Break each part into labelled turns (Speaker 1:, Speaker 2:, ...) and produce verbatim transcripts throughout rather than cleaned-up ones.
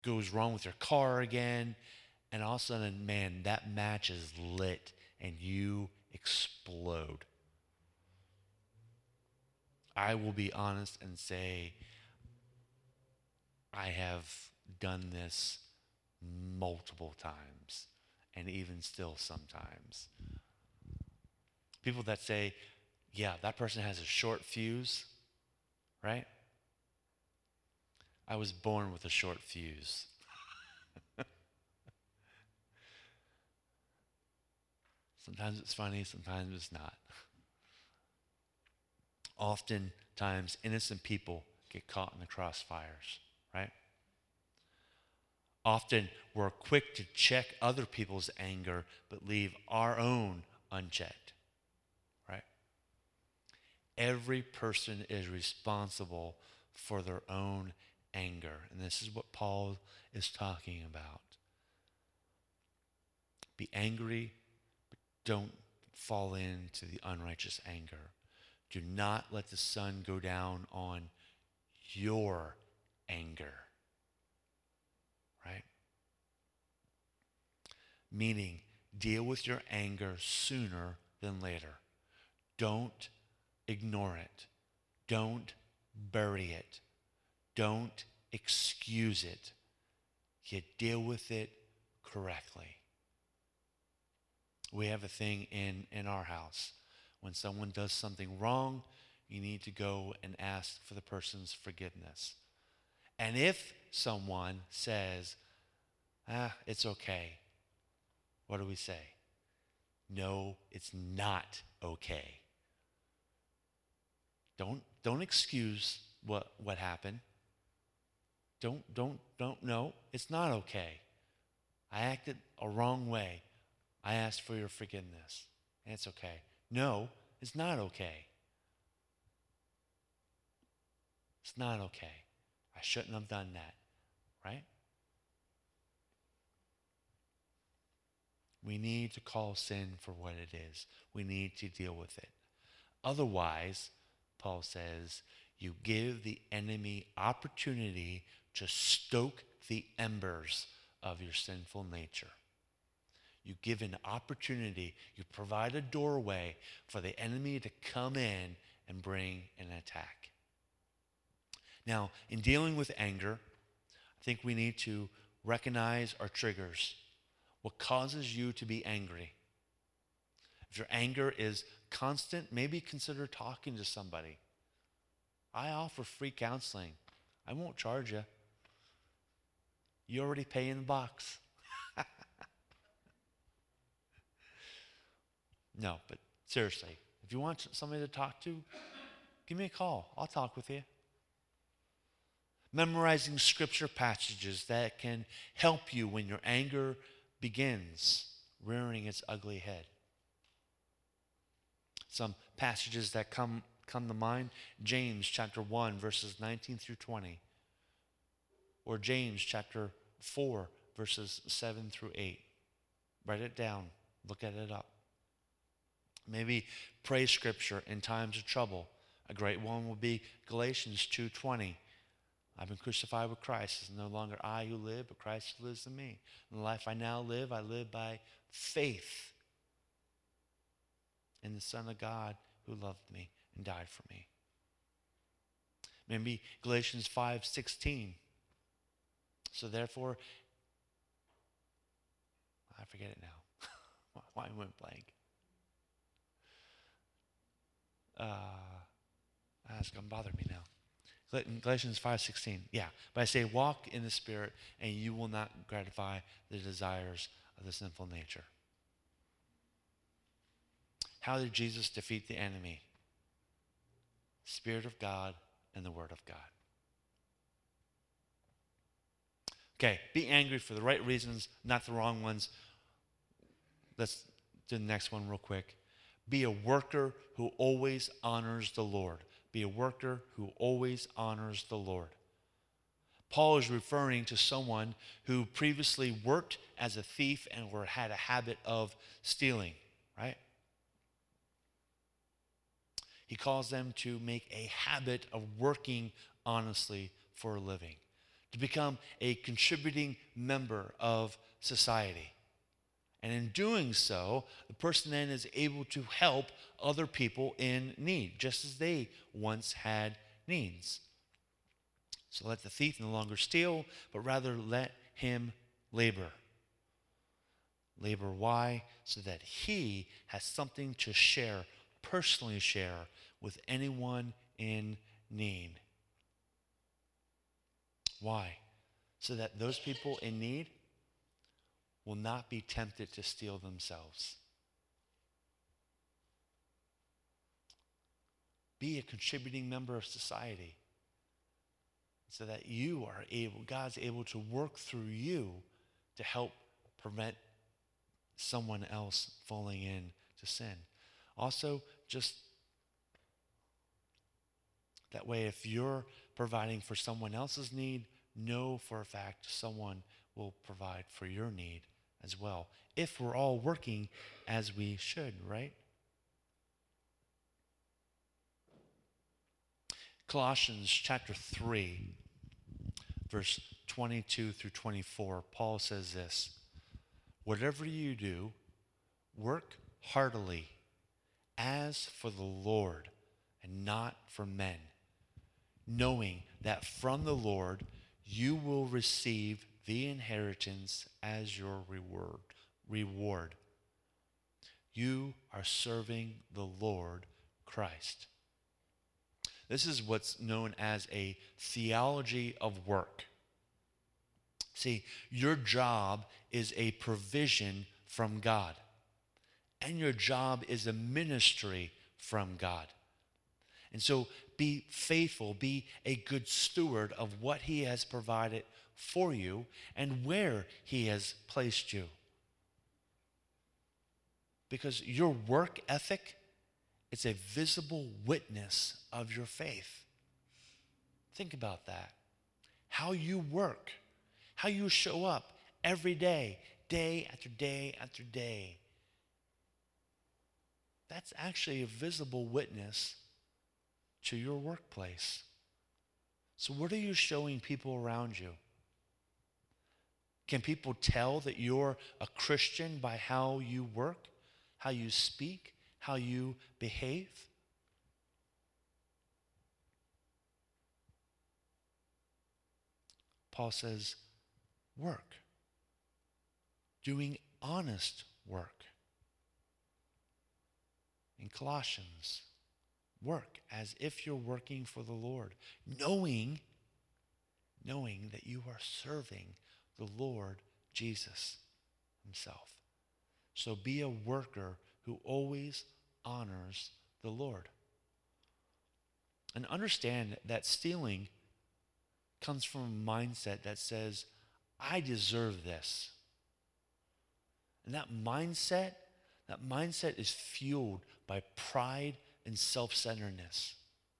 Speaker 1: goes wrong with your car again, and all of a sudden, man, that match is lit and you explode. I will be honest and say I have done this multiple times, and even still sometimes. People that say, yeah, that person has a short fuse, right? I was born with a short fuse. Sometimes it's funny, sometimes it's not. Oftentimes, innocent people get caught in the crossfires, right? Often, we're quick to check other people's anger, but leave our own unchecked, right? Every person is responsible for their own anger. And this is what Paul is talking about. Be angry, but don't fall into the unrighteous anger. Do not let the sun go down on your anger. Right? Meaning, deal with your anger sooner than later. Don't ignore it. Don't bury it. Don't excuse it. You deal with it correctly. We have a thing in, in our house. When someone does something wrong, you need to go and ask for the person's forgiveness. And if someone says, ah, it's okay, what do we say? No, it's not okay. Don't, don't excuse what, what happened. Don't, don't, don't, no, it's not okay. I acted a wrong way. I asked for your forgiveness. And it's okay. No, it's not okay. It's not okay. I shouldn't have done that, right? We need to call sin for what it is. We need to deal with it. Otherwise, Paul says, you give the enemy opportunity to stoke the embers of your sinful nature. You give an opportunity, you provide a doorway for the enemy to come in and bring an attack. Now, in dealing with anger, I think we need to recognize our triggers. What causes you to be angry? If your anger is constant, maybe consider talking to somebody. I offer free counseling. I won't charge you. You already pay in the box. No, but seriously, if you want somebody to talk to, give me a call. I'll talk with you. Memorizing scripture passages that can help you when your anger begins rearing its ugly head. Some passages that come, come to mind, James chapter one, verses nineteen through twenty. Or James chapter four, verses seven through eight. Write it down. Look at it up. Maybe pray scripture in times of trouble. A great one will be Galatians two twenty. I've been crucified with Christ. It's no longer I who live, but Christ who lives in me. In the life I now live, I live by faith in the Son of God who loved me and died for me. Maybe Galatians five sixteen. So therefore, I forget it now. Why I went blank? Uh, it's going to bother me now. Galatians five sixteen. Yeah. But I say, walk in the Spirit, and you will not gratify the desires of the sinful nature. How did Jesus defeat the enemy? Spirit of God and the Word of God. Okay, be angry for the right reasons, not the wrong ones. Let's do the next one real quick. Be a worker who always honors the Lord. Be a worker who always honors the Lord. Paul is referring to someone who previously worked as a thief and or had a habit of stealing, right? He calls them to make a habit of working honestly for a living. to become a contributing member of society. And in doing so, the person then is able to help other people in need, just as they once had needs. So let the thief no longer steal, but rather let him labor. Labor, why? So that he has something to share, personally share, with anyone in need. Why? So that those people in need will not be tempted to steal themselves. Be a contributing member of society so that you are able, God's able to work through you to help prevent someone else falling into sin. Also, just that way, if you're providing for someone else's need, know for a fact someone will provide for your need as well, if we're all working as we should, right? Colossians chapter three, verse twenty-two through twenty-four, Paul says this: whatever you do, work heartily, as for the Lord and not for men, knowing that from the Lord you will receive the inheritance as your reward. Reward. You are serving the Lord Christ. This is what's known as a theology of work. See, your job is a provision from God, and your job is a ministry from God. And so be faithful, be a good steward of what he has provided for you and where he has placed you. Because your work ethic is a visible witness of your faith. Think about that. How you work, how you show up every day, day after day after day. That's actually a visible witness to your workplace. So what are you showing people around you? Can people tell that you're a Christian by how you work, how you speak, how you behave? Paul says, work. Doing honest work. In Colossians, work as if you're working for the Lord, knowing, knowing that you are serving the Lord Jesus himself. So be a worker who always honors the Lord. And understand that stealing comes from a mindset that says, I deserve this. And that mindset, that mindset is fueled by pride and self-centeredness.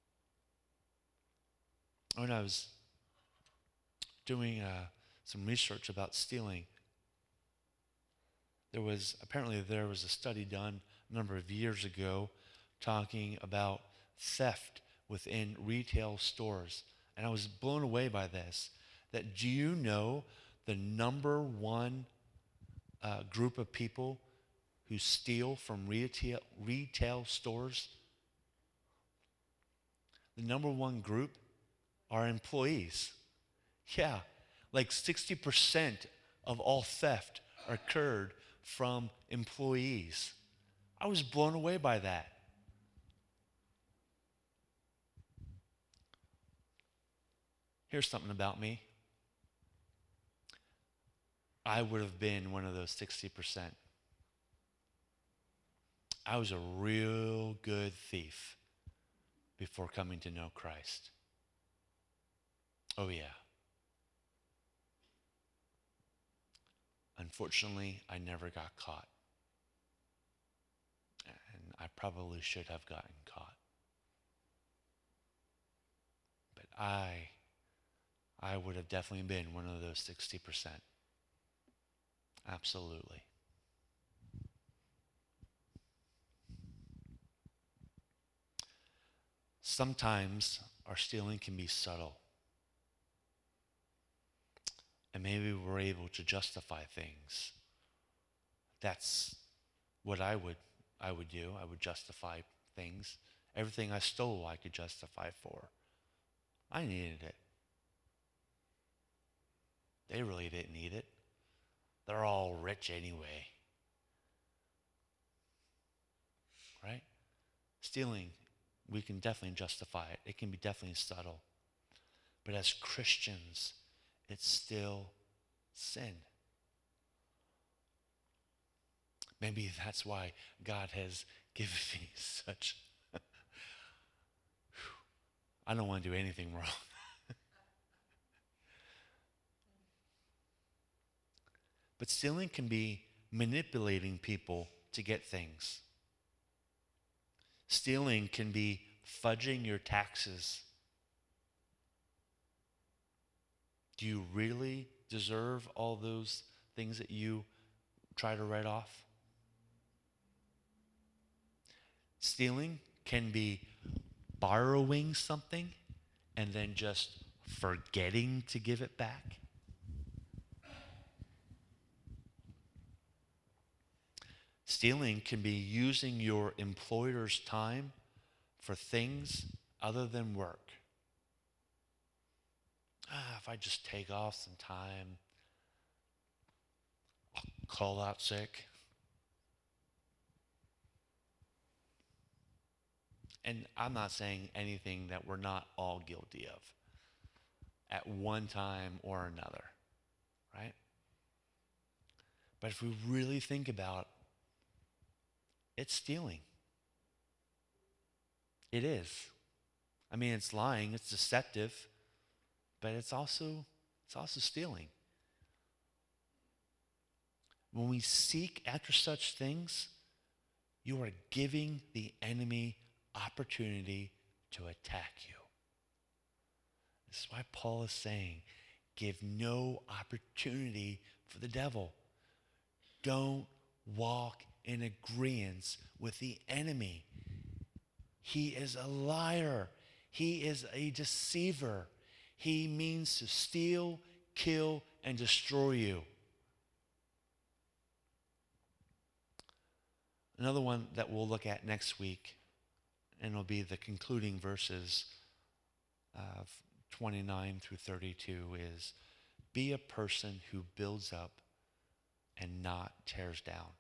Speaker 1: When I was doing uh, some research about stealing, there was, apparently there was a study done a number of years ago talking about theft within retail stores. And I was blown away by this, that do you know the number one uh, group of people who steal from retail, retail stores? The number one group are employees. Yeah, like sixty percent of all theft occurred from employees. I was blown away by that. Here's something about me. I would have been one of those sixty percent. I was a real good thief before coming to know Christ. Oh yeah. Unfortunately, I never got caught. And I probably should have gotten caught. But I, I would have definitely been one of those sixty percent. Absolutely. Sometimes our stealing can be subtle. And maybe we're able to justify things. That's what I would I would do. I would justify things. Everything I stole I could justify for. I needed it. They really didn't need it. They're all rich anyway. Right? Stealing, we can definitely justify it. It can be definitely subtle. But as Christians, it's still sin. Maybe that's why God has given me such... I don't want to do anything wrong. But stealing can be manipulating people to get things. Stealing can be fudging your taxes. Do you really deserve all those things that you try to write off? Stealing can be borrowing something and then just forgetting to give it back. Stealing can be using your employer's time for things other than work. Ah, if I just take off some time, I'll call out sick. And I'm not saying anything that we're not all guilty of at one time or another, right? But if we really think about it, it's stealing. It is. I mean, it's lying, it's deceptive, but it's also it's also stealing. When we seek after such things, you are giving the enemy opportunity to attack you. This is why Paul is saying, give no opportunity for the devil. Don't walk in agreement with the enemy. He is a liar. He is a deceiver. He means to steal, kill, and destroy you. Another one that we'll look at next week, and it'll be the concluding verses of twenty-nine through thirty-two, is be a person who builds up and not tears down.